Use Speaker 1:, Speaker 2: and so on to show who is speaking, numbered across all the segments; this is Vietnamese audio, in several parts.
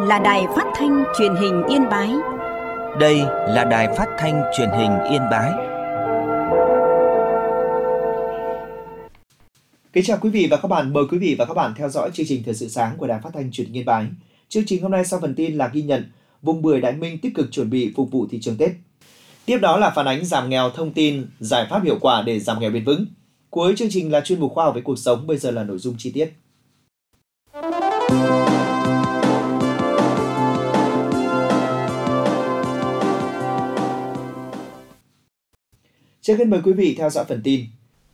Speaker 1: là Đài Phát thanh Truyền hình Yên Bái.
Speaker 2: Đây là Đài Phát thanh Truyền hình Yên Bái.
Speaker 3: Kính chào quý vị và các bạn, mời quý vị và các bạn theo dõi chương trình Thời sự sáng của Đài Phát thanh Truyền hình Yên Bái. Chương trình hôm nay sau phần tin là ghi nhận vùng bưởi Đại Minh tích cực chuẩn bị phục vụ thị trường Tết. Tiếp đó là phản ánh giảm nghèo, thông tin, giải pháp hiệu quả để giảm nghèo bền vững. Cuối chương trình là chuyên mục khoa học với cuộc sống, bây giờ là nội dung chi tiết. Trước hết mời quý vị theo dõi phần tin.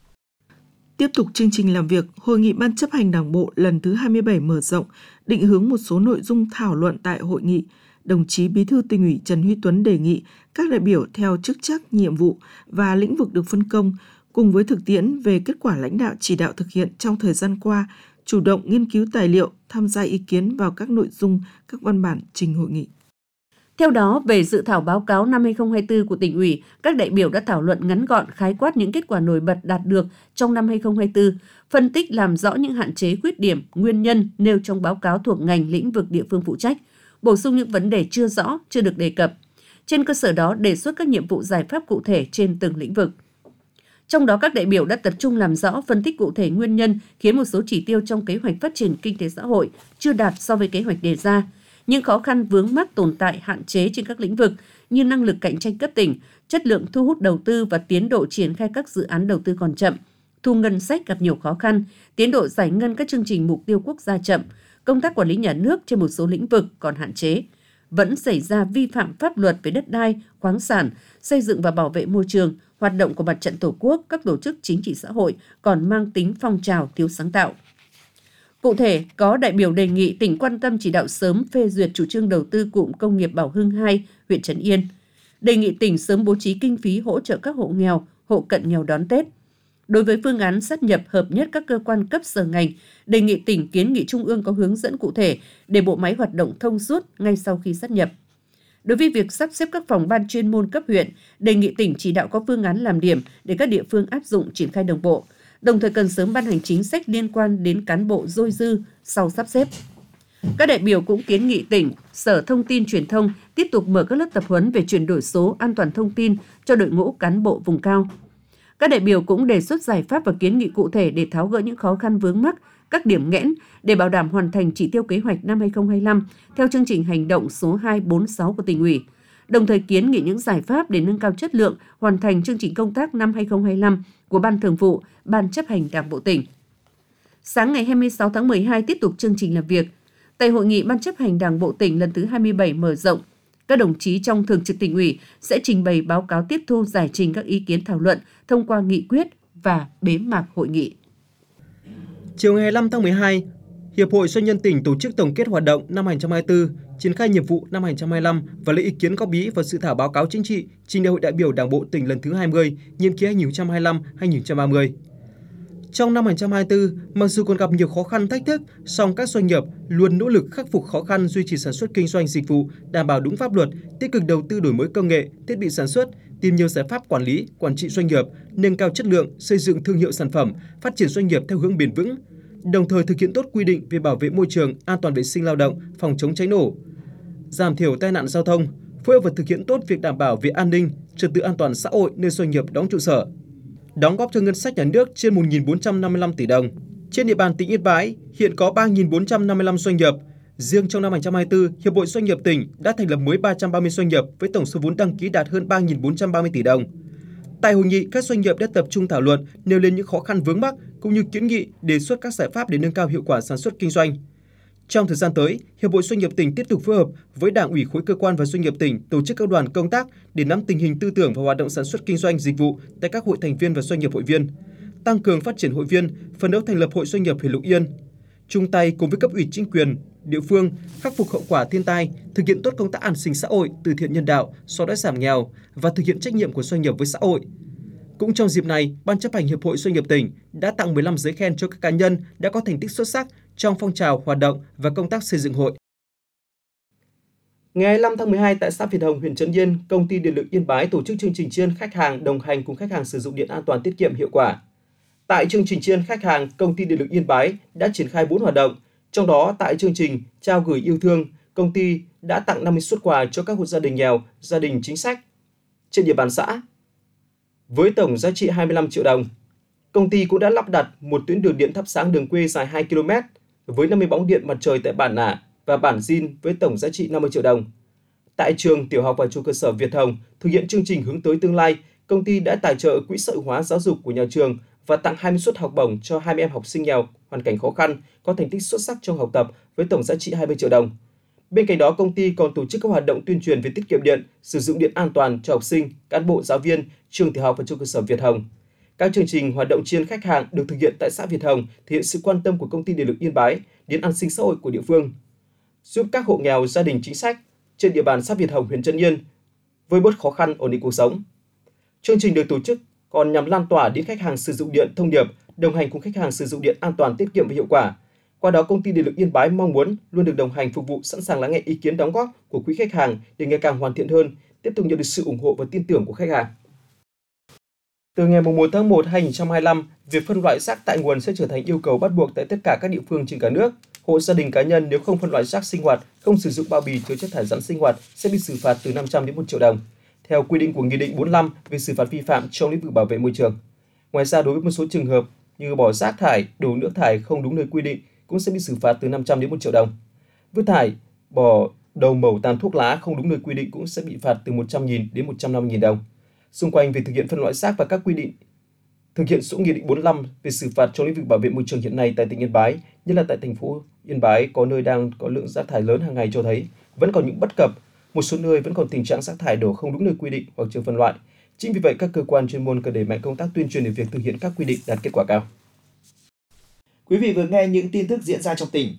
Speaker 4: Tiếp tục chương trình làm việc, Hội nghị Ban chấp hành Đảng bộ lần thứ 27 mở rộng, định hướng một số nội dung thảo luận tại hội nghị. Đồng chí Bí thư Tỉnh ủy Trần Huy Tuấn đề nghị các đại biểu theo chức trách, nhiệm vụ và lĩnh vực được phân công, cùng với thực tiễn về kết quả lãnh đạo chỉ đạo thực hiện trong thời gian qua, chủ động nghiên cứu tài liệu, tham gia ý kiến vào các nội dung, các văn bản trình hội nghị.
Speaker 5: Theo đó, về dự thảo báo cáo năm 2024 của Tỉnh ủy, các đại biểu đã thảo luận ngắn gọn khái quát những kết quả nổi bật đạt được trong năm 2024, phân tích làm rõ những hạn chế, khuyết điểm, nguyên nhân nêu trong báo cáo thuộc ngành lĩnh vực địa phương phụ trách, bổ sung những vấn đề chưa rõ, chưa được đề cập. Trên cơ sở đó, đề xuất các nhiệm vụ giải pháp cụ thể trên từng lĩnh vực. Trong đó, các đại biểu đã tập trung làm rõ, phân tích cụ thể nguyên nhân khiến một số chỉ tiêu trong kế hoạch phát triển kinh tế xã hội chưa đạt so với kế hoạch đề ra, những khó khăn vướng mắc tồn tại hạn chế trên các lĩnh vực như năng lực cạnh tranh cấp tỉnh, chất lượng thu hút đầu tư và tiến độ triển khai các dự án đầu tư còn chậm, thu ngân sách gặp nhiều khó khăn, tiến độ giải ngân các chương trình mục tiêu quốc gia chậm, công tác quản lý nhà nước trên một số lĩnh vực còn hạn chế. Vẫn xảy ra vi phạm pháp luật về đất đai, khoáng sản, xây dựng và bảo vệ môi trường, hoạt động của Mặt trận Tổ quốc, các tổ chức chính trị xã hội còn mang tính phong trào, thiếu sáng tạo. Cụ thể, có đại biểu đề nghị tỉnh quan tâm chỉ đạo sớm phê duyệt chủ trương đầu tư cụm công nghiệp Bảo Hưng 2, huyện Trấn Yên. Đề nghị tỉnh sớm bố trí kinh phí hỗ trợ các hộ nghèo, hộ cận nghèo đón Tết. Đối với phương án sát nhập hợp nhất các cơ quan cấp sở ngành, đề nghị tỉnh kiến nghị Trung ương có hướng dẫn cụ thể để bộ máy hoạt động thông suốt ngay sau khi sát nhập. Đối với việc sắp xếp các phòng ban chuyên môn cấp huyện, đề nghị tỉnh chỉ đạo có phương án làm điểm để các địa phương áp dụng triển khai đồng bộ. Đồng thời cần sớm ban hành chính sách liên quan đến cán bộ dôi dư sau sắp xếp. Các đại biểu cũng kiến nghị tỉnh, Sở Thông tin Truyền thông tiếp tục mở các lớp tập huấn về chuyển đổi số, an toàn thông tin cho đội ngũ cán bộ vùng cao. Các đại biểu cũng đề xuất giải pháp và kiến nghị cụ thể để tháo gỡ những khó khăn vướng mắc, các điểm nghẽn để bảo đảm hoàn thành chỉ tiêu kế hoạch năm 2025 theo chương trình hành động số 246 của Tỉnh ủy. Đồng thời kiến nghị những giải pháp để nâng cao chất lượng, hoàn thành chương trình công tác năm 2025 của Ban Thường vụ, Ban chấp hành Đảng bộ tỉnh. Sáng ngày 26 tháng 12 tiếp tục chương trình làm việc. Tại hội nghị Ban chấp hành Đảng bộ tỉnh lần thứ 27 mở rộng, các đồng chí trong Thường trực Tỉnh ủy sẽ trình bày báo cáo tiếp thu giải trình các ý kiến thảo luận thông qua nghị quyết và bế mạc hội nghị.
Speaker 6: Chiều ngày 25 tháng 12, Hiệp hội Doanh nhân tỉnh tổ chức tổng kết hoạt động năm 2024, triển khai nhiệm vụ năm 2025 và lấy ý kiến góp ý vào dự thảo báo cáo chính trị trình đại hội đại biểu Đảng bộ tỉnh lần thứ 20, nhiệm kỳ 2025-2030. Trong năm 2024, mặc dù còn gặp nhiều khó khăn thách thức, song các doanh nghiệp luôn nỗ lực khắc phục khó khăn, duy trì sản xuất kinh doanh dịch vụ, đảm bảo đúng pháp luật, tích cực đầu tư đổi mới công nghệ, thiết bị sản xuất, tìm nhiều giải pháp quản lý, quản trị doanh nghiệp, nâng cao chất lượng, xây dựng thương hiệu sản phẩm, phát triển doanh nghiệp theo hướng bền vững, đồng thời thực hiện tốt quy định về bảo vệ môi trường, an toàn vệ sinh lao động, phòng chống cháy nổ, giảm thiểu tai nạn giao thông, phối hợp và thực hiện tốt việc đảm bảo về an ninh, trật tự an toàn xã hội nơi doanh nghiệp đóng trụ sở, đóng góp cho ngân sách nhà nước trên 1.455 tỷ đồng. Trên địa bàn tỉnh Yên Bái hiện có 3.455 doanh nghiệp. Riêng trong năm 2024, Hiệp hội Doanh nghiệp tỉnh đã thành lập mới 330 doanh nghiệp với tổng số vốn đăng ký đạt hơn 3.430 tỷ đồng. Tại hội nghị, các doanh nghiệp đã tập trung thảo luận, nêu lên những khó khăn vướng mắc cũng như kiến nghị, đề xuất các giải pháp để nâng cao hiệu quả sản xuất kinh doanh. Trong thời gian tới, Hiệp hội Doanh nghiệp tỉnh tiếp tục phối hợp với Đảng ủy khối cơ quan và doanh nghiệp tỉnh tổ chức các đoàn công tác để nắm tình hình tư tưởng và hoạt động sản xuất kinh doanh dịch vụ tại các hội thành viên và doanh nghiệp hội viên, tăng cường phát triển hội viên, phấn đấu thành lập hội doanh nghiệp huyện Lục Yên, chung tay cùng với cấp ủy chính quyền địa phương khắc phục hậu quả thiên tai, thực hiện tốt công tác an sinh xã hội, từ thiện nhân đạo, xóa đói giảm nghèo và thực hiện trách nhiệm của doanh nghiệp với xã hội. Cũng trong dịp này, Ban chấp hành Hiệp hội Doanh nghiệp tỉnh đã tặng 15 giấy khen cho các cá nhân đã có thành tích xuất sắc trong phong trào hoạt động và công tác xây dựng hội. Ngày 25 tháng 12 tại xã Việt Hồng, huyện Trấn Yên, Công ty Điện lực Yên Bái tổ chức chương trình tri ân khách hàng đồng hành cùng khách hàng sử dụng điện an toàn, tiết kiệm, hiệu quả. Tại chương trình tri ân khách hàng, Công ty Điện lực Yên Bái đã triển khai 4 hoạt động. Trong đó, tại chương trình trao gửi yêu thương, công ty đã tặng 50 suất quà cho các hộ gia đình nghèo, gia đình chính sách trên địa bàn xã. Với tổng giá trị 25 triệu đồng, công ty cũng đã lắp đặt một tuyến đường điện thắp sáng đường quê dài 2 km với 50 bóng điện mặt trời tại bản Nả và bản Dìn với tổng giá trị 50 triệu đồng. Tại trường tiểu học và trung cơ sở Việt Hồng, thực hiện chương trình hướng tới tương lai, công ty đã tài trợ quỹ xã hội hóa giáo dục của nhà trường và tặng 20 suất học bổng cho 20 em học sinh nghèo, hoàn cảnh khó khăn, có thành tích xuất sắc trong học tập với tổng giá trị 20 triệu đồng. Bên cạnh đó, công ty còn tổ chức các hoạt động tuyên truyền về tiết kiệm điện, sử dụng điện an toàn cho học sinh, cán bộ, giáo viên, trường tiểu học và trung cơ sở Việt Hồng. Các chương trình hoạt động tri ân khách hàng được thực hiện tại xã Việt Hồng thể hiện sự quan tâm của công ty điện lực Yên Bái đến an sinh xã hội của địa phương, giúp các hộ nghèo, gia đình chính sách trên địa bàn xã Việt Hồng, huyện Trấn Yên vơi bớt khó khăn, ổn định cuộc sống. Chương trình được tổ chức còn nhằm lan tỏa đến khách hàng sử dụng điện thông điệp đồng hành cùng khách hàng sử dụng điện an toàn, tiết kiệm và hiệu quả. Qua đó, công ty điện lực Yên Bái mong muốn luôn được đồng hành, phục vụ, sẵn sàng lắng nghe ý kiến đóng góp của quý khách hàng để ngày càng hoàn thiện hơn, tiếp tục nhận được sự ủng hộ và tin tưởng của khách hàng. Từ ngày 1 tháng 1 2025, việc phân loại rác tại nguồn sẽ trở thành yêu cầu bắt buộc tại tất cả các địa phương trên cả nước. Hộ gia đình cá nhân nếu không phân loại rác sinh hoạt, không sử dụng bao bì chứa chất thải rắn sinh hoạt sẽ bị xử phạt từ 500 đến 1 triệu đồng, theo quy định của Nghị định 45 về xử phạt vi phạm trong lĩnh vực bảo vệ môi trường. Ngoài ra, đối với một số trường hợp như bỏ rác thải, đổ nước thải không đúng nơi quy định cũng sẽ bị xử phạt từ 500 đến 1 triệu đồng. Vứt thải, bỏ đầu mẩu tàn thuốc lá không đúng nơi quy định cũng sẽ bị phạt từ 100.000 đến 150.000 đồng. Xung quanh việc thực hiện phân loại rác và các quy định thực hiện số Nghị định 45 về xử phạt trong lĩnh vực bảo vệ môi trường hiện nay tại tỉnh Yên Bái, nhất là tại thành phố Yên Bái có nơi đang có lượng rác thải lớn hàng ngày, cho thấy vẫn còn những bất cập, một số nơi vẫn còn tình trạng rác thải đổ không đúng nơi quy định hoặc chưa phân loại. Chính vì vậy, các cơ quan chuyên môn cần đẩy mạnh công tác tuyên truyền để việc thực hiện các quy định đạt kết quả cao.
Speaker 3: Quý vị vừa nghe những tin tức diễn ra trong tỉnh.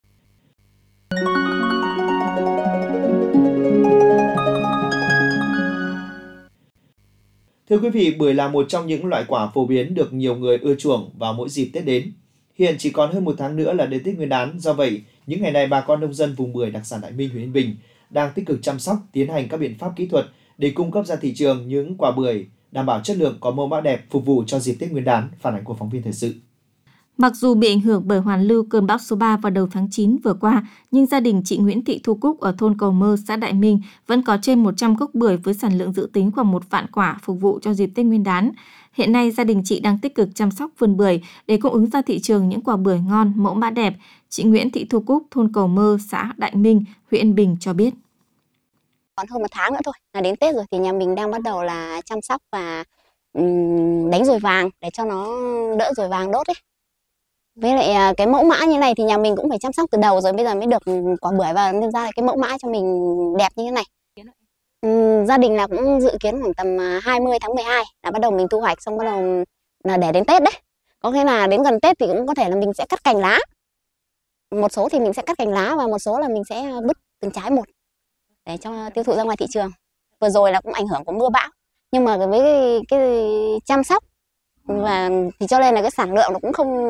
Speaker 3: Thưa quý vị, bưởi là một trong những loại quả phổ biến được nhiều người ưa chuộng vào mỗi dịp Tết đến. Hiện chỉ còn hơn 1 tháng nữa là đến Tết Nguyên đán, do vậy, những ngày này bà con nông dân vùng bưởi đặc sản Đại Minh, huyện Yên Bình đang tích cực chăm sóc, tiến hành các biện pháp kỹ thuật để cung cấp ra thị trường những quả bưởi đảm bảo chất lượng, có mẫu mã đẹp, phục vụ cho dịp Tết Nguyên đán. Phản ánh của phóng viên thời sự.
Speaker 7: Mặc dù bị ảnh hưởng bởi hoàn lưu cơn bão số 3 vào đầu tháng 9 vừa qua, nhưng gia đình chị Nguyễn Thị Thu Cúc ở thôn Cầu Mơ, xã Đại Minh vẫn có trên 100 gốc bưởi với sản lượng dự tính khoảng 1 vạn quả phục vụ cho dịp Tết Nguyên đán. Hiện nay, gia đình chị đang tích cực chăm sóc vườn bưởi để cung ứng ra thị trường những quả bưởi ngon, mẫu mã đẹp. Chị Nguyễn Thị Thu Cúc, thôn Cầu Mơ, xã Đại Minh, huyện Yên Bình cho biết.
Speaker 8: Còn hơn 1 tháng nữa thôi là đến Tết rồi, thì nhà mình đang bắt đầu là chăm sóc và đánh ruồi vàng để cho nó đỡ ruồi vàng đốt ấy. Với lại cái mẫu mã như này thì nhà mình cũng phải chăm sóc từ đầu rồi, bây giờ mới được quả bưởi và nên ra cái mẫu mã cho mình đẹp như thế này. Gia đình là cũng dự kiến khoảng tầm 20 tháng 12 là bắt đầu mình thu hoạch, xong bắt đầu là để đến Tết đấy. Có nghĩa là đến gần Tết thì cũng có thể là mình sẽ cắt cành lá. Một số thì mình sẽ cắt cành lá và một số là mình sẽ bứt từng trái một để cho tiêu thụ ra ngoài thị trường. Vừa rồi là cũng ảnh hưởng của mưa bão, nhưng mà với cái chăm sóc và thì cho nên là cái sản lượng nó cũng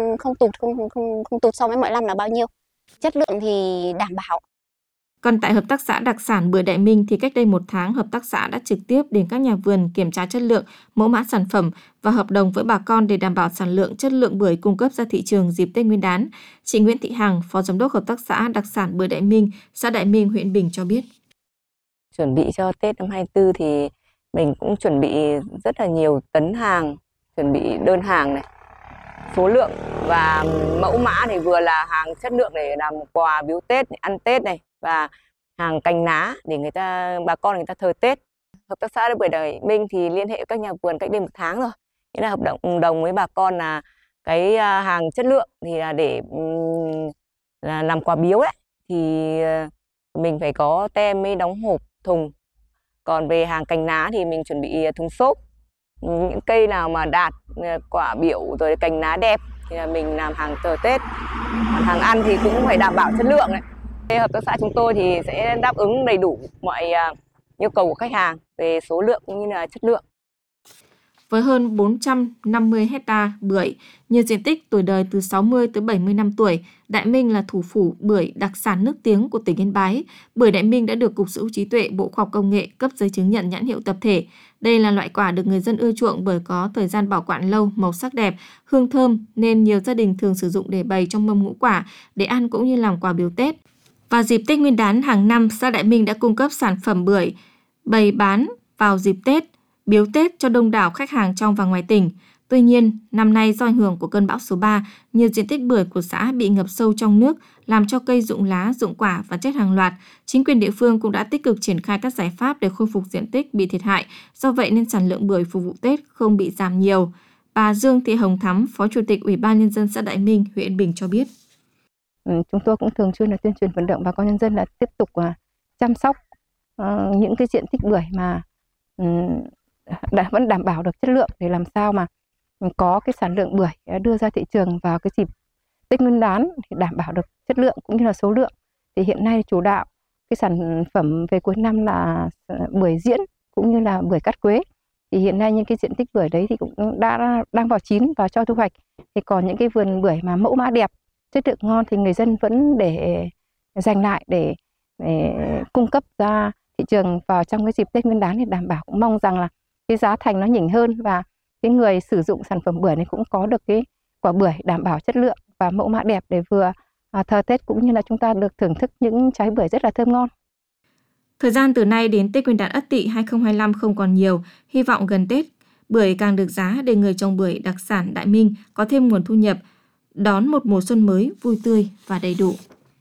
Speaker 8: không tụt so với mọi năm là bao nhiêu. Chất lượng thì đảm bảo.
Speaker 7: Còn tại Hợp tác xã đặc sản bưởi Đại Minh thì cách đây 1 tháng, hợp tác xã đã trực tiếp đến các nhà vườn kiểm tra chất lượng, mẫu mã sản phẩm và hợp đồng với bà con để đảm bảo sản lượng, chất lượng bưởi cung cấp ra thị trường dịp Tết Nguyên đán. Chị Nguyễn Thị Hằng, Phó Giám đốc Hợp tác xã đặc sản bưởi Đại Minh, xã Đại Minh, huyện Bình cho biết.
Speaker 9: Chuẩn bị cho Tết năm 24 thì mình cũng chuẩn bị rất là nhiều tấn hàng, chuẩn bị đơn hàng này, số lượng và mẫu mã thì vừa là hàng chất lượng để làm quà biếu Tết, ăn Tết này, và hàng cành lá để bà con người ta thờ Tết. Hợp tác xã bưởi Đại Minh thì liên hệ với các nhà vườn cách đây 1 tháng rồi. Nghĩa là hợp đồng với bà con là cái hàng chất lượng thì là để là làm quà biếu đấy thì mình phải có tem mới đóng hộp thùng. Còn về hàng cành lá thì mình chuẩn bị thùng xốp. Những cây nào mà đạt quả biểu rồi cành lá đẹp thì là mình làm hàng thờ Tết. Hàng ăn thì cũng phải đảm bảo chất lượng đấy. Hợp tác xã chúng tôi thì sẽ đáp ứng đầy đủ mọi nhu cầu của khách hàng về số lượng cũng như là chất lượng.
Speaker 7: Với hơn 450 hecta bưởi, nhiều diện tích, tuổi đời từ 60 tới 70 năm tuổi, Đại Minh là thủ phủ bưởi đặc sản nước tiếng của tỉnh Yên Bái. Bưởi Đại Minh đã được Cục Sở hữu trí tuệ Bộ Khoa học Công nghệ cấp giấy chứng nhận nhãn hiệu tập thể. Đây là loại quả được người dân ưa chuộng bởi có thời gian bảo quản lâu, màu sắc đẹp, hương thơm nên nhiều gia đình thường sử dụng để bày trong mâm ngũ quả để ăn cũng như làm quà biếu Tết. Vào dịp Tết Nguyên đán hàng năm, xã Đại Minh đã cung cấp sản phẩm bưởi, bày bán vào dịp Tết, biếu Tết cho đông đảo khách hàng trong và ngoài tỉnh. Tuy nhiên, năm nay do ảnh hưởng của cơn bão số 3, nhiều diện tích bưởi của xã bị ngập sâu trong nước, làm cho cây rụng lá, rụng quả và chết hàng loạt. Chính quyền địa phương cũng đã tích cực triển khai các giải pháp để khôi phục diện tích bị thiệt hại, do vậy nên sản lượng bưởi phục vụ Tết không bị giảm nhiều. Bà Dương Thị Hồng Thắm, Phó Chủ tịch Ủy ban Nhân dân xã Đại Minh, huyện Yên Bình cho biết.
Speaker 10: Chúng tôi cũng thường xuyên tuyên truyền vận động bà con nhân dân là tiếp tục chăm sóc những cái diện tích bưởi mà vẫn đảm bảo được chất lượng để làm sao mà có cái sản lượng bưởi đưa ra thị trường vào cái dịp Tết Nguyên đán thì đảm bảo được chất lượng cũng như là số lượng. Thì hiện nay chủ đạo cái sản phẩm về cuối năm là bưởi diễn cũng như là bưởi cát quế. Thì hiện nay những cái diện tích bưởi đấy thì cũng đang vào chín và cho thu hoạch. Thì còn những cái vườn bưởi mà mẫu mã đẹp, chất lượng ngon thì người dân vẫn để dành lại để cung cấp ra thị trường vào trong cái dịp Tết Nguyên đán, thì đảm bảo cũng mong rằng là cái giá thành nó nhỉnh hơn và cái người sử dụng sản phẩm bưởi này cũng có được cái quả bưởi đảm bảo chất lượng và mẫu mã đẹp để vừa thờ Tết cũng như là chúng ta được thưởng thức những trái bưởi rất là thơm ngon.
Speaker 7: Thời gian từ nay đến Tết Nguyên đán Ất Tỵ 2025 không còn nhiều, hy vọng gần Tết bưởi càng được giá để người trồng bưởi đặc sản Đại Minh có thêm nguồn thu nhập, đón một mùa xuân mới vui tươi và đầy đủ.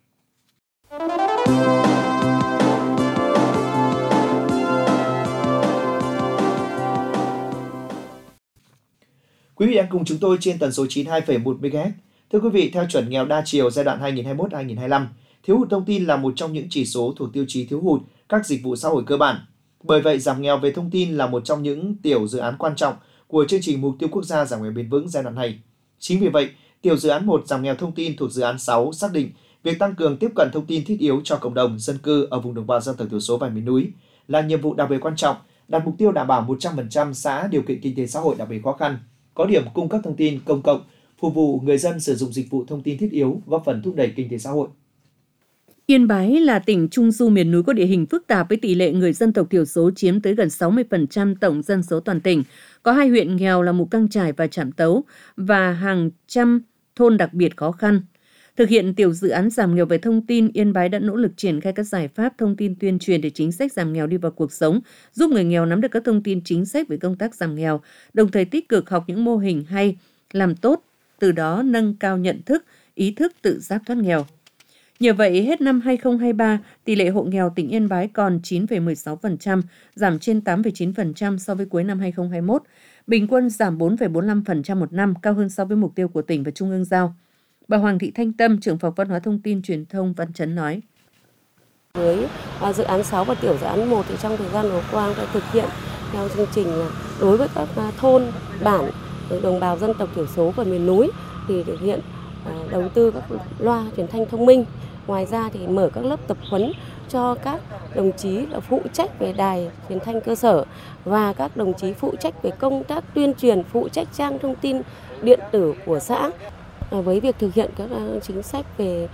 Speaker 3: Quý vị đang cùng chúng tôi trên tần số 92,1 MHz. Thưa quý vị, theo chuẩn nghèo đa chiều giai đoạn 2021-2025, thiếu hụt thông tin là một trong những chỉ số thuộc tiêu chí thiếu hụt các dịch vụ xã hội cơ bản. Bởi vậy, giảm nghèo về thông tin là một trong những tiểu dự án quan trọng của chương trình Mục tiêu Quốc gia giảm nghèo bền vững giai đoạn này. Chính vì vậy, tiểu dự án 1 giảm nghèo thông tin thuộc dự án 6 xác định việc tăng cường tiếp cận thông tin thiết yếu cho cộng đồng dân cư ở vùng đồng bào dân tộc thiểu số và miền núi là nhiệm vụ đặc biệt quan trọng, đặt mục tiêu đảm bảo 100% xã điều kiện kinh tế xã hội đặc biệt khó khăn có điểm cung cấp thông tin công cộng, phục vụ người dân sử dụng dịch vụ thông tin thiết yếu, góp phần thúc đẩy kinh tế xã hội.
Speaker 5: Yên Bái là tỉnh trung du miền núi có địa hình phức tạp với tỷ lệ người dân tộc thiểu số chiếm tới gần 60% tổng dân số toàn tỉnh. Có 2 huyện nghèo là Mù Căng Chải và Trạm Tấu và hàng trăm thôn đặc biệt khó khăn. Thực hiện tiểu dự án giảm nghèo về thông tin, Yên Bái đã nỗ lực triển khai các giải pháp thông tin tuyên truyền để chính sách giảm nghèo đi vào cuộc sống, giúp người nghèo nắm được các thông tin chính sách về công tác giảm nghèo, đồng thời tích cực học những mô hình hay, làm tốt, từ đó nâng cao nhận thức, ý thức tự giác thoát nghèo. Nhờ vậy, hết năm 2023, tỷ lệ hộ nghèo tỉnh Yên Bái còn 9,16%, giảm trên 8,9% so với cuối năm 2021. Bình quân giảm 4,45% một năm, cao hơn so với mục tiêu của tỉnh và Trung ương giao. Bà Hoàng Thị Thanh Tâm, trưởng phòng Văn hóa Thông tin Truyền thông Văn Chấn nói.
Speaker 11: Với dự án 6 và tiểu dự án 1 thì trong thời gian vừa qua đã thực hiện theo chương trình đối với các thôn, bản, đồng bào dân tộc thiểu số và miền núi thì thực hiện đầu tư các loa truyền thanh thông minh. Ngoài ra thì mở các lớp tập huấn cho các đồng chí phụ trách về đài truyền thanh cơ sở và các đồng chí phụ trách về công tác tuyên truyền, phụ trách trang thông tin điện tử của xã. Với việc thực hiện các chính sách về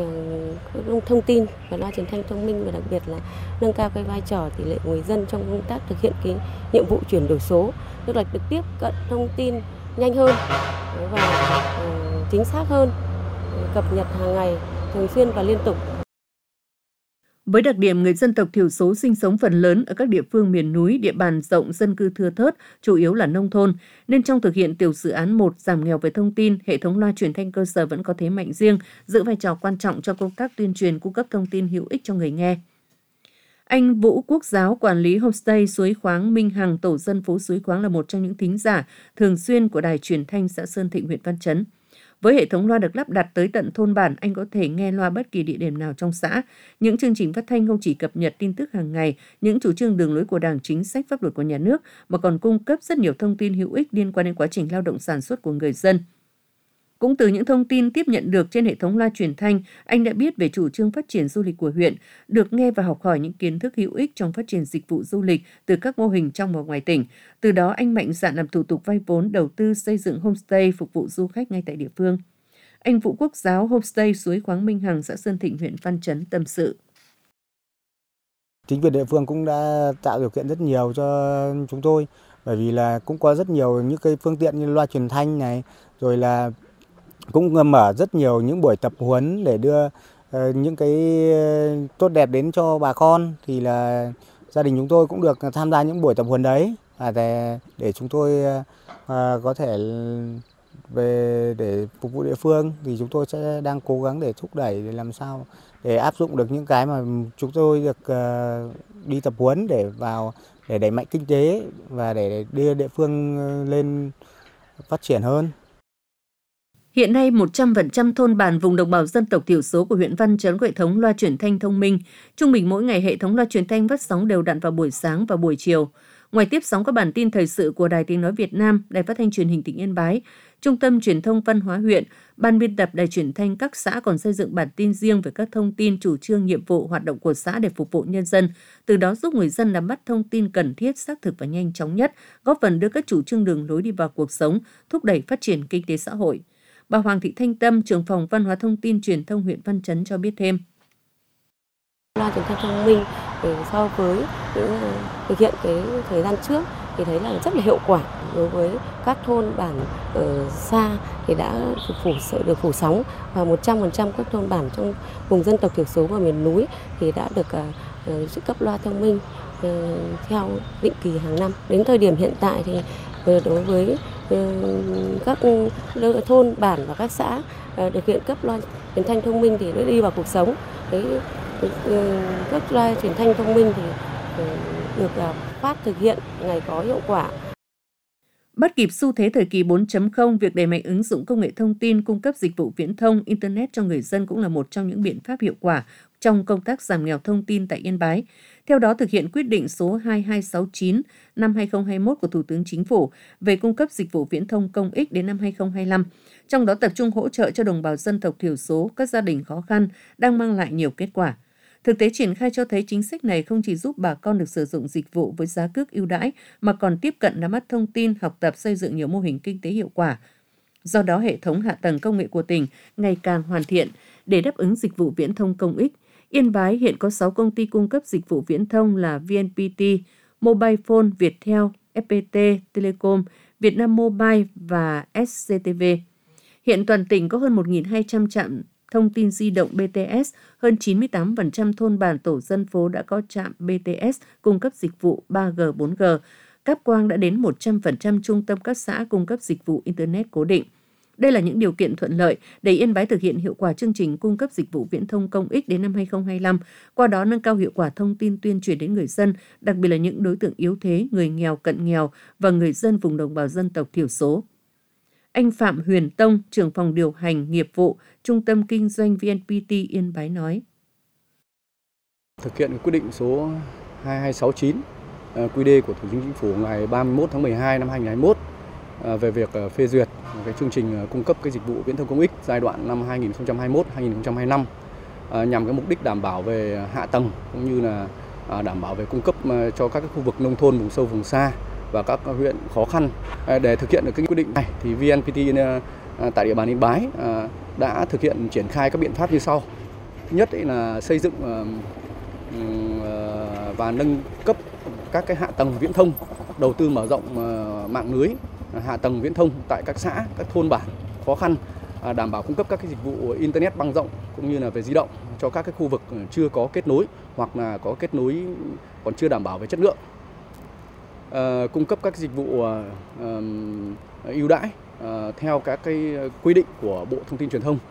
Speaker 11: thông tin và loa truyền thanh thông minh và đặc biệt là nâng cao cái vai trò tỷ lệ người dân trong công tác thực hiện cái nhiệm vụ chuyển đổi số, tức là được tiếp cận thông tin nhanh hơn và chính xác hơn, cập nhật hàng ngày, thường xuyên và liên tục.
Speaker 5: Với đặc điểm người dân tộc thiểu số sinh sống phần lớn ở các địa phương miền núi, địa bàn rộng, dân cư thưa thớt, chủ yếu là nông thôn, nên trong thực hiện tiểu dự án 1 giảm nghèo về thông tin, hệ thống loa truyền thanh cơ sở vẫn có thế mạnh riêng, giữ vai trò quan trọng cho công tác tuyên truyền, cung cấp thông tin hữu ích cho người nghe. Anh Vũ Quốc Giáo, quản lý homestay Suối Khoáng Minh Hằng, tổ dân phố Suối Khoáng là một trong những thính giả thường xuyên của đài truyền thanh xã Sơn Thịnh, huyện Văn Chấn. Với hệ thống loa được lắp đặt tới tận thôn bản, anh có thể nghe loa bất kỳ địa điểm nào trong xã. Những chương trình phát thanh không chỉ cập nhật tin tức hàng ngày, những chủ trương đường lối của Đảng, chính sách pháp luật của nhà nước, mà còn cung cấp rất nhiều thông tin hữu ích liên quan đến quá trình lao động sản xuất của người dân. Cũng từ những thông tin tiếp nhận được trên hệ thống loa truyền thanh, anh đã biết về chủ trương phát triển du lịch của huyện, được nghe và học hỏi những kiến thức hữu ích trong phát triển dịch vụ du lịch từ các mô hình trong và ngoài tỉnh. Từ đó anh mạnh dạn làm thủ tục vay vốn đầu tư xây dựng homestay phục vụ du khách ngay tại địa phương. Anh Vũ Quốc Giáo, homestay Suối Khoáng Minh Hằng, xã Sơn Thịnh, huyện Văn Chấn tâm sự.
Speaker 12: Chính quyền địa phương cũng đã tạo điều kiện rất nhiều cho chúng tôi, bởi vì là cũng có rất nhiều những cái phương tiện như loa truyền thanh này, rồi là cũng mở rất nhiều những buổi tập huấn để đưa những cái tốt đẹp đến cho bà con, thì là gia đình chúng tôi cũng được tham gia những buổi tập huấn đấy để chúng tôi có thể về để phục vụ địa phương. Thì chúng tôi sẽ đang cố gắng để thúc đẩy để làm sao để áp dụng được những cái mà chúng tôi được đi tập huấn để vào để đẩy mạnh kinh tế và để đưa địa phương lên phát triển hơn.
Speaker 5: Hiện nay, 100% thôn bản vùng đồng bào dân tộc thiểu số của huyện Văn Chấn có hệ thống loa truyền thanh thông minh. Trung bình mỗi ngày hệ thống loa truyền thanh phát sóng đều đặn vào buổi sáng và buổi chiều. Ngoài tiếp sóng các bản tin thời sự của Đài Tiếng nói Việt Nam, Đài Phát thanh Truyền hình tỉnh Yên Bái, Trung tâm Truyền thông Văn hóa huyện, Ban biên tập Đài Truyền thanh các xã còn xây dựng bản tin riêng về các thông tin, chủ trương, nhiệm vụ, hoạt động của xã để phục vụ nhân dân, từ đó giúp người dân nắm bắt thông tin cần thiết, xác thực và nhanh chóng nhất, góp phần đưa các chủ trương đường lối đi vào cuộc sống, thúc đẩy phát triển kinh tế xã hội. Bà Hoàng Thị Thanh Tâm, trưởng phòng Văn hóa Thông tin Truyền thông huyện Văn Chấn cho biết thêm.
Speaker 11: Loa truyền thanh thông minh so với thực hiện cái thời gian trước thì thấy là rất là hiệu quả. Đối với các thôn bản ở xa thì đã được phủ sóng, và 100% các thôn bản trong vùng dân tộc thiểu số và miền núi thì đã được cấp loa thông minh theo định kỳ hàng năm. Đến thời điểm hiện tại thì đối với các thôn bản và các xã được hiện cấp loa truyền thanh thông minh thì đã đi vào cuộc sống. Các loa truyền thanh thông minh thì được phát thực hiện ngày có hiệu quả.
Speaker 5: Bắt kịp xu thế thời kỳ 4.0, việc đẩy mạnh ứng dụng công nghệ thông tin, cung cấp dịch vụ viễn thông, Internet cho người dân cũng là một trong những biện pháp hiệu quả trong công tác giảm nghèo thông tin tại Yên Bái. Theo đó, thực hiện quyết định số 2269 năm 2021 của Thủ tướng Chính phủ về cung cấp dịch vụ viễn thông công ích đến năm 2025, trong đó tập trung hỗ trợ cho đồng bào dân tộc thiểu số, các gia đình khó khăn, đang mang lại nhiều kết quả. Thực tế triển khai cho thấy chính sách này không chỉ giúp bà con được sử dụng dịch vụ với giá cước ưu đãi, mà còn tiếp cận nắm bắt thông tin, học tập, xây dựng nhiều mô hình kinh tế hiệu quả. Do đó, hệ thống hạ tầng công nghệ của tỉnh ngày càng hoàn thiện để đáp ứng dịch vụ viễn thông công ích. Yên Bái hiện có 6 công ty cung cấp dịch vụ viễn thông là VNPT, Mobile Phone, Viettel, FPT, Telecom, Vietnam Mobile và SCTV. Hiện toàn tỉnh có hơn 1.200 trạm thông tin di động BTS, hơn 98% thôn bản tổ dân phố đã có trạm BTS cung cấp dịch vụ 3G, 4G. Cáp quang đã đến 100% trung tâm các xã cung cấp dịch vụ Internet cố định. Đây là những điều kiện thuận lợi để Yên Bái thực hiện hiệu quả chương trình cung cấp dịch vụ viễn thông công ích đến năm 2025, qua đó nâng cao hiệu quả thông tin tuyên truyền đến người dân, đặc biệt là những đối tượng yếu thế, người nghèo, cận nghèo và người dân vùng đồng bào dân tộc thiểu số. Anh Phạm Huyền Tông, trưởng phòng điều hành nghiệp vụ, Trung tâm Kinh doanh VNPT Yên Bái nói.
Speaker 13: Thực hiện quyết định số 2269 QĐ của Thủ tướng Chính phủ ngày 31 tháng 12 năm 2021 về việc phê duyệt cái chương trình cung cấp cái dịch vụ viễn thông công ích giai đoạn năm 2021-2025 nhằm cái mục đích đảm bảo về hạ tầng cũng như là đảm bảo về cung cấp cho các cái khu vực nông thôn, vùng sâu, vùng xa và các huyện khó khăn. Để thực hiện được cái quyết định này thì VNPT tại địa bàn Yên Bái đã thực hiện triển khai các biện pháp như sau. Nhất là xây dựng và nâng cấp các cái hạ tầng viễn thông, đầu tư mở rộng mạng lưới hạ tầng viễn thông tại các xã, các thôn bản khó khăn, đảm bảo cung cấp các cái dịch vụ Internet băng rộng cũng như là về di động cho các cái khu vực chưa có kết nối hoặc là có kết nối còn chưa đảm bảo về chất lượng. Cung cấp các dịch vụ ưu đãi theo các cái quy định của Bộ Thông tin Truyền thông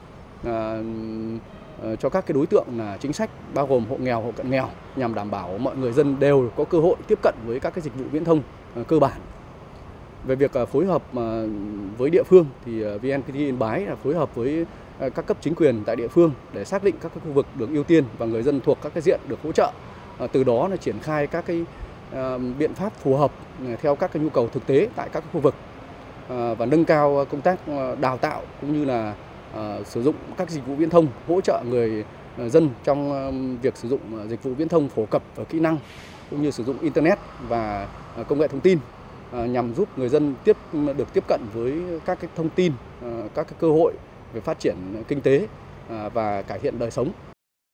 Speaker 13: cho các cái đối tượng là chính sách bao gồm hộ nghèo, hộ cận nghèo nhằm đảm bảo mọi người dân đều có cơ hội tiếp cận với các cái dịch vụ viễn thông cơ bản. Về việc phối hợp với địa phương thì VNPT Yên Bái phối hợp với các cấp chính quyền tại địa phương để xác định các cái khu vực được ưu tiên và người dân thuộc các cái diện được hỗ trợ. Từ đó là triển khai các cái biện pháp phù hợp theo các cái nhu cầu thực tế tại các khu vực và nâng cao công tác đào tạo cũng như là sử dụng các dịch vụ viễn thông, hỗ trợ người dân trong việc sử dụng dịch vụ viễn thông, phổ cập và kỹ năng cũng như sử dụng Internet và công nghệ thông tin nhằm giúp người dân được tiếp cận với các cái thông tin, các cái cơ hội về phát triển kinh tế và cải thiện đời sống.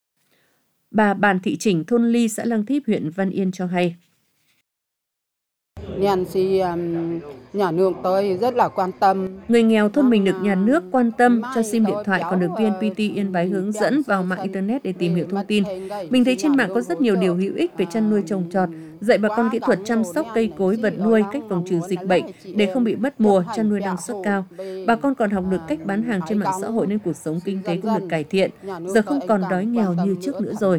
Speaker 5: Bà Bàn Thị Chỉnh, thôn Ly, xã Lăng Thíp, huyện Văn Yên cho hay.
Speaker 14: Nhà nước tôi rất là quan tâm.
Speaker 5: Người nghèo thôn mình được nhà nước quan tâm, cho sim điện thoại, còn được VNPT Yên Bái hướng dẫn vào mạng Internet để tìm hiểu thông tin. Mình thấy trên mạng có rất nhiều điều hữu ích về chăn nuôi trồng trọt, dạy bà con kỹ thuật chăm sóc cây cối vật nuôi, cách phòng trừ dịch bệnh để không bị mất mùa, chăn nuôi năng suất cao. Bà con còn học được cách bán hàng trên mạng xã hội nên cuộc sống kinh tế cũng được cải thiện. Giờ không còn đói nghèo như trước nữa rồi.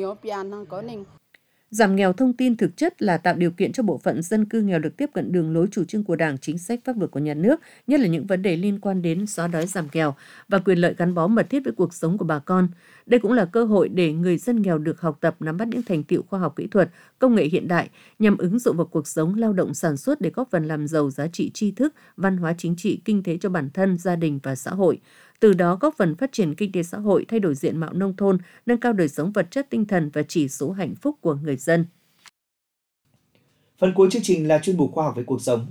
Speaker 5: Giảm nghèo thông tin thực chất là tạo điều kiện cho bộ phận dân cư nghèo được tiếp cận đường lối chủ trương của Đảng, chính sách pháp luật của nhà nước, nhất là những vấn đề liên quan đến xóa đói giảm nghèo và quyền lợi gắn bó mật thiết với cuộc sống của bà con. Đây cũng là cơ hội để người dân nghèo được học tập, nắm bắt những thành tựu khoa học kỹ thuật, công nghệ hiện đại nhằm ứng dụng vào cuộc sống lao động sản xuất để góp phần làm giàu giá trị tri thức, văn hóa chính trị, kinh tế cho bản thân, gia đình và xã hội. Từ đó góp phần phát triển kinh tế xã hội, thay đổi diện mạo nông thôn, nâng cao đời sống vật chất tinh thần và chỉ số hạnh phúc của người dân.
Speaker 3: Phần cuối chương trình là chuyên mục khoa học với cuộc sống.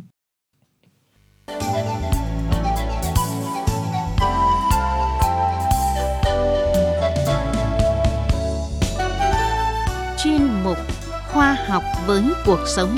Speaker 1: Chuyên mục khoa học với cuộc sống.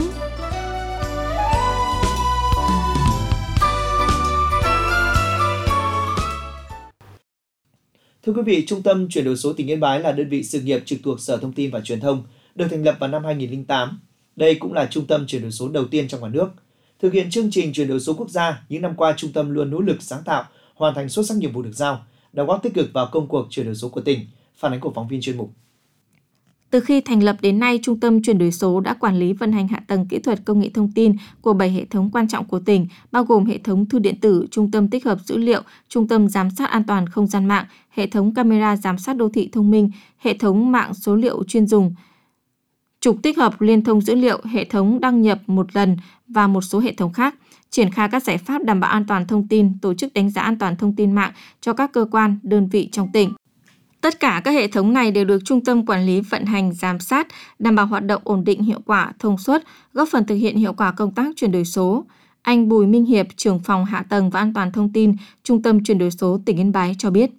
Speaker 3: Thưa quý vị, Trung tâm Chuyển đổi số tỉnh Yên Bái là đơn vị sự nghiệp trực thuộc Sở Thông tin và Truyền thông, được thành lập vào năm 2008. Đây cũng là trung tâm chuyển đổi số đầu tiên trong cả nước. Thực hiện chương trình chuyển đổi số quốc gia, những năm qua trung tâm luôn nỗ lực sáng tạo, hoàn thành xuất sắc nhiệm vụ được giao, đóng góp tích cực vào công cuộc chuyển đổi số của tỉnh. Phản ánh của phóng viên chuyên mục.
Speaker 7: Từ khi thành lập đến nay, Trung tâm Chuyển đổi số đã quản lý vận hành hạ tầng kỹ thuật công nghệ thông tin của 7 hệ thống quan trọng của tỉnh, bao gồm hệ thống thư điện tử, trung tâm tích hợp dữ liệu, trung tâm giám sát an toàn không gian mạng, hệ thống camera giám sát đô thị thông minh, hệ thống mạng số liệu chuyên dùng, trục tích hợp liên thông dữ liệu, hệ thống đăng nhập một lần và một số hệ thống khác, triển khai các giải pháp đảm bảo an toàn thông tin, tổ chức đánh giá an toàn thông tin mạng cho các cơ quan, đơn vị trong tỉnh. Tất cả các hệ thống này đều được Trung tâm quản lý vận hành, giám sát, đảm bảo hoạt động ổn định, hiệu quả, thông suốt, góp phần thực hiện hiệu quả công tác chuyển đổi số. Anh Bùi Minh Hiệp, trưởng phòng hạ tầng và an toàn thông tin, Trung tâm Chuyển đổi số tỉnh Yên Bái cho biết.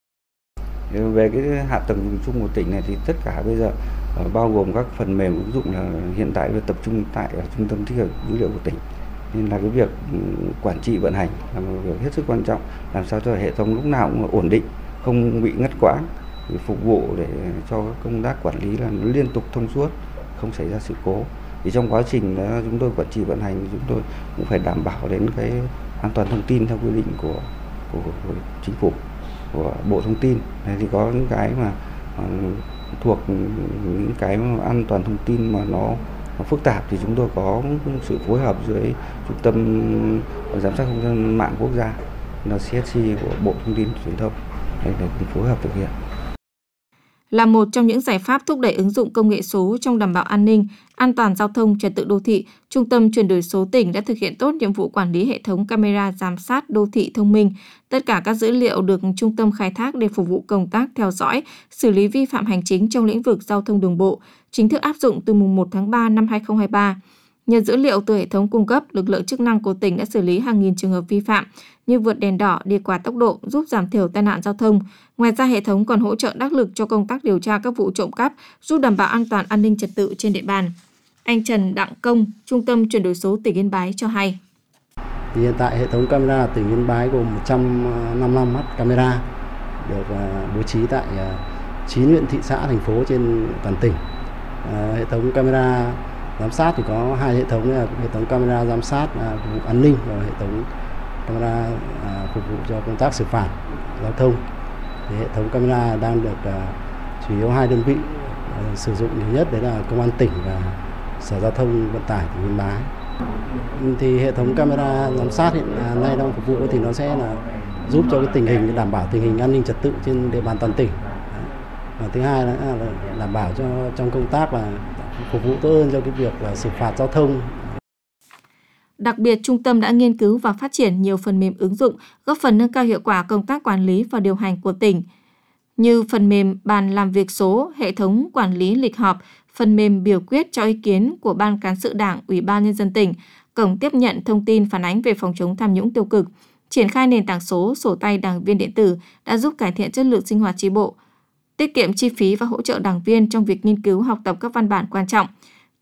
Speaker 15: Về cái hạ tầng dùng chung của tỉnh này thì tất cả bây giờ bao gồm các phần mềm ứng dụng là hiện tại tập trung tại Trung tâm tích hợp dữ liệu của tỉnh. Nên là cái việc quản trị vận hành là một việc hết sức quan trọng, làm sao cho hệ thống lúc nào cũng ổn định, không bị ngắt quãng, để phục vụ để cho các công tác quản lý là nó liên tục thông suốt, không xảy ra sự cố. Thì trong quá trình đó, chúng tôi quản trị vận hành, chúng tôi cũng phải đảm bảo đến cái an toàn thông tin theo quy định của chính phủ, của Bộ Thông tin. Thì có những cái mà thuộc những cái an toàn thông tin mà nó phức tạp thì chúng tôi có sự phối hợp dưới Trung tâm Giám sát không gian mạng quốc gia, là CSC của Bộ Thông tin Truyền thông để phối hợp thực hiện.
Speaker 7: Là một trong những giải pháp thúc đẩy ứng dụng công nghệ số trong đảm bảo an ninh, an toàn giao thông, trật tự đô thị, Trung tâm Chuyển đổi số tỉnh đã thực hiện tốt nhiệm vụ quản lý hệ thống camera giám sát đô thị thông minh. Tất cả các dữ liệu được trung tâm khai thác để phục vụ công tác theo dõi, xử lý vi phạm hành chính trong lĩnh vực giao thông đường bộ, chính thức áp dụng từ mùng 1 tháng 3 năm 2023. Nhờ dữ liệu từ hệ thống cung cấp, lực lượng chức năng của tỉnh đã xử lý hàng nghìn trường hợp vi phạm như vượt đèn đỏ, đi quá tốc độ, giúp giảm thiểu tai nạn giao thông. Ngoài ra, hệ thống còn hỗ trợ đắc lực cho công tác điều tra các vụ trộm cắp, giúp đảm bảo an toàn an ninh trật tự trên địa bàn. Anh Trần Đặng Công, Trung tâm Chuyển đổi số tỉnh Yên Bái cho hay.
Speaker 16: Hiện tại hệ thống camera tỉnh Yên Bái gồm 155 mắt camera được bố trí tại 9 huyện, thị xã, thành phố trên toàn tỉnh. Hệ thống camera giám sát thì có 2 hệ thống, là hệ thống camera giám sát phục vụ an ninh và hệ thống camera phục vụ cho công tác xử phạt giao thông. Thì hệ thống camera đang được chủ yếu 2 đơn vị sử dụng nhiều nhất, đấy là Công an tỉnh và Sở Giao thông Vận tải tỉnh Yên Bái. Thì hệ thống camera giám sát hiện nay đang phục vụ thì nó sẽ là giúp cho cái tình hình, đảm bảo tình hình an ninh trật tự trên địa bàn toàn tỉnh. Và thứ hai là đảm bảo cho trong công tác là phục vụ tốt hơn cho cái việc là xử phạt giao thông.
Speaker 7: Đặc biệt, trung tâm đã nghiên cứu và phát triển nhiều phần mềm ứng dụng góp phần nâng cao hiệu quả công tác quản lý và điều hành của tỉnh, như phần mềm bàn làm việc số, hệ thống quản lý lịch họp, phần mềm biểu quyết cho ý kiến của Ban Cán sự Đảng, Ủy ban Nhân dân tỉnh, cổng tiếp nhận thông tin phản ánh về phòng chống tham nhũng tiêu cực. Triển khai nền tảng số, sổ tay đảng viên điện tử đã giúp cải thiện chất lượng sinh hoạt chi bộ, tiết kiệm chi phí và hỗ trợ đảng viên trong việc nghiên cứu học tập các văn bản quan trọng.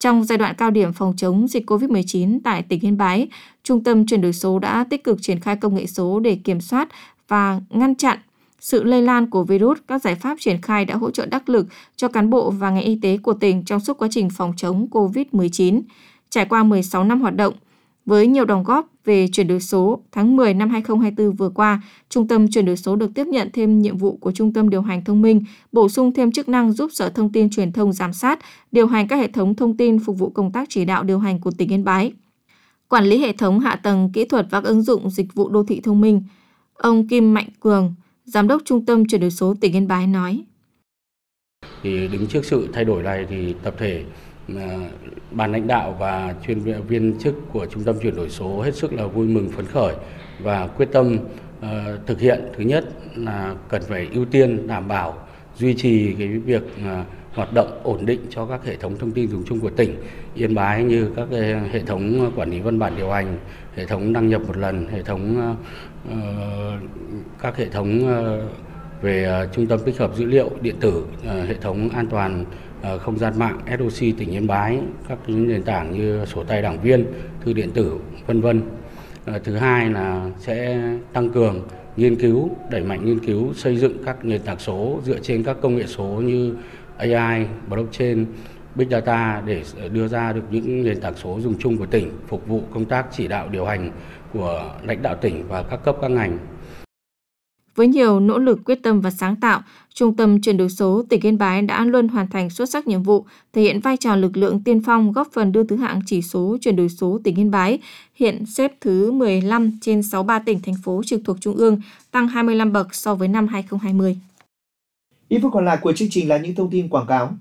Speaker 7: Trong giai đoạn cao điểm phòng chống dịch COVID-19 tại tỉnh Yên Bái, Trung tâm chuyển đổi số đã tích cực triển khai công nghệ số để kiểm soát và ngăn chặn sự lây lan của virus. Các giải pháp triển khai đã hỗ trợ đắc lực cho cán bộ và ngành y tế của tỉnh trong suốt quá trình phòng chống COVID-19. Trải qua 16 năm hoạt động, với nhiều đóng góp về chuyển đổi số, tháng 10 năm 2024 vừa qua, Trung tâm chuyển đổi số được tiếp nhận thêm nhiệm vụ của Trung tâm điều hành thông minh, bổ sung thêm chức năng giúp Sở Thông tin Truyền thông giám sát, điều hành các hệ thống thông tin phục vụ công tác chỉ đạo điều hành của tỉnh Yên Bái. Quản lý hệ thống hạ tầng kỹ thuật và ứng dụng dịch vụ đô thị thông minh, ông Kim Mạnh Cường, Giám đốc Trung tâm chuyển đổi số tỉnh Yên Bái nói.
Speaker 17: Thì đứng trước sự thay đổi này thì tập thể ban lãnh đạo và chuyên viên chức của Trung tâm chuyển đổi số hết sức là vui mừng phấn khởi và quyết tâm thực hiện. Thứ nhất là cần phải ưu tiên đảm bảo duy trì cái việc hoạt động ổn định cho các hệ thống thông tin dùng chung của tỉnh Yên Bái như các hệ thống quản lý văn bản điều hành, hệ thống đăng nhập một lần, hệ thống các hệ thống về trung tâm tích hợp dữ liệu điện tử, hệ thống an toàn không gian mạng SOC tỉnh Yên Bái, các nền tảng như sổ tay đảng viên, thư điện tử, vân vân. Thứ hai là sẽ tăng cường nghiên cứu, đẩy mạnh nghiên cứu xây dựng các nền tảng số dựa trên các công nghệ số như AI, blockchain, big data để đưa ra được những nền tảng số dùng chung của tỉnh, phục vụ công tác chỉ đạo điều hành của lãnh đạo tỉnh và các cấp các ngành.
Speaker 7: Với nhiều nỗ lực, quyết tâm và sáng tạo, Trung tâm chuyển đổi số tỉnh Yên Bái đã luôn hoàn thành xuất sắc nhiệm vụ, thể hiện vai trò lực lượng tiên phong, góp phần đưa thứ hạng chỉ số chuyển đổi số tỉnh Yên Bái hiện xếp thứ 15 trên 63 tỉnh, thành phố trực thuộc Trung ương, tăng 25 bậc so với năm 2020.
Speaker 3: Ít phút còn lại của chương trình là những thông tin quảng cáo.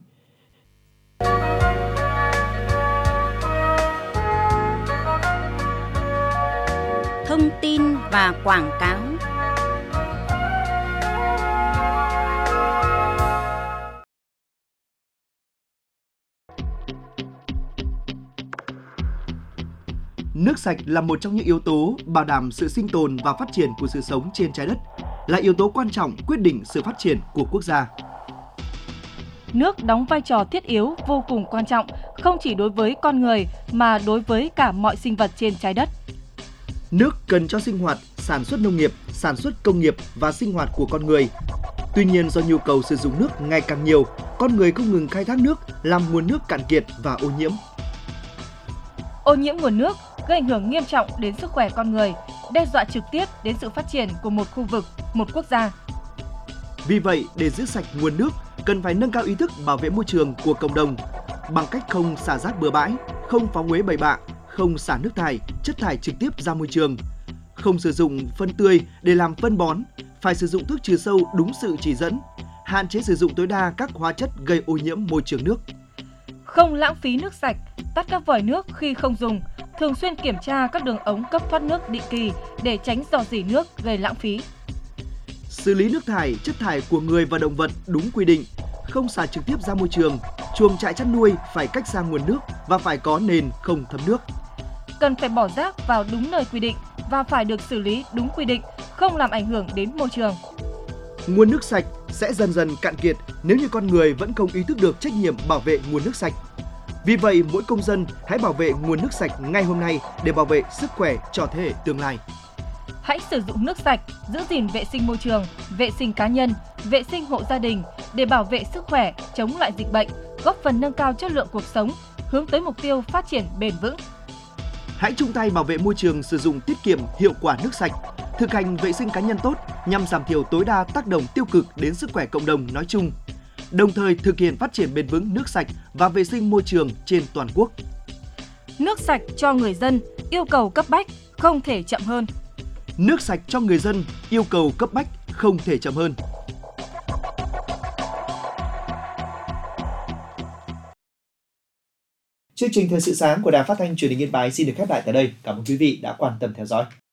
Speaker 1: Thông tin và quảng cáo.
Speaker 3: Nước sạch là một trong những yếu tố bảo đảm sự sinh tồn và phát triển của sự sống trên trái đất, là yếu tố quan trọng quyết định sự phát triển của quốc gia.
Speaker 18: Nước đóng vai trò thiết yếu vô cùng quan trọng, không chỉ đối với con người mà đối với cả mọi sinh vật trên trái đất.
Speaker 3: Nước cần cho sinh hoạt, sản xuất nông nghiệp, sản xuất công nghiệp và sinh hoạt của con người. Tuy nhiên, do nhu cầu sử dụng nước ngày càng nhiều, con người không ngừng khai thác nước, làm nguồn nước cạn kiệt và ô nhiễm.
Speaker 18: Ô nhiễm nguồn nước gây ảnh hưởng nghiêm trọng đến sức khỏe con người, đe dọa trực tiếp đến sự phát triển của một khu vực, một quốc gia.
Speaker 3: Vì vậy, để giữ sạch nguồn nước, cần phải nâng cao ý thức bảo vệ môi trường của cộng đồng bằng cách không xả rác bừa bãi, không phóng uế bậy bạ, không xả nước thải, chất thải trực tiếp ra môi trường, không sử dụng phân tươi để làm phân bón, phải sử dụng thuốc trừ sâu đúng sự chỉ dẫn, hạn chế sử dụng tối đa các hóa chất gây ô nhiễm môi trường nước.
Speaker 18: Không lãng phí nước sạch, tắt các vòi nước khi không dùng, thường xuyên kiểm tra các đường ống cấp thoát nước định kỳ để tránh rò rỉ nước gây lãng phí.
Speaker 3: Xử lý nước thải, chất thải của người và động vật đúng quy định, không xả trực tiếp ra môi trường. Chuồng trại chăn nuôi phải cách xa nguồn nước và phải có nền không thấm nước.
Speaker 18: Cần phải bỏ rác vào đúng nơi quy định và phải được xử lý đúng quy định, không làm ảnh hưởng đến môi trường.
Speaker 3: Nguồn nước sạch sẽ dần dần cạn kiệt nếu như con người vẫn không ý thức được trách nhiệm bảo vệ nguồn nước sạch. Vì vậy, mỗi công dân hãy bảo vệ nguồn nước sạch ngay hôm nay để bảo vệ sức khỏe cho thế hệ tương lai.
Speaker 18: Hãy sử dụng nước sạch, giữ gìn vệ sinh môi trường, vệ sinh cá nhân, vệ sinh hộ gia đình để bảo vệ sức khỏe, chống lại dịch bệnh, góp phần nâng cao chất lượng cuộc sống, hướng tới mục tiêu phát triển bền vững.
Speaker 3: Hãy chung tay bảo vệ môi trường, sử dụng tiết kiệm hiệu quả nước sạch, thực hành vệ sinh cá nhân tốt nhằm giảm thiểu tối đa tác động tiêu cực đến sức khỏe cộng đồng nói chung, đồng thời thực hiện phát triển bền vững nước sạch và vệ sinh môi trường trên toàn quốc.
Speaker 18: Nước sạch cho người dân, yêu cầu cấp bách, không thể chậm hơn.
Speaker 3: Nước sạch cho người dân, yêu cầu cấp bách, không thể chậm hơn. Chương trình Thời sự sáng của Đài Phát thanh Truyền hình Yên Bái xin được khép lại tại đây. Cảm ơn quý vị đã quan tâm theo dõi.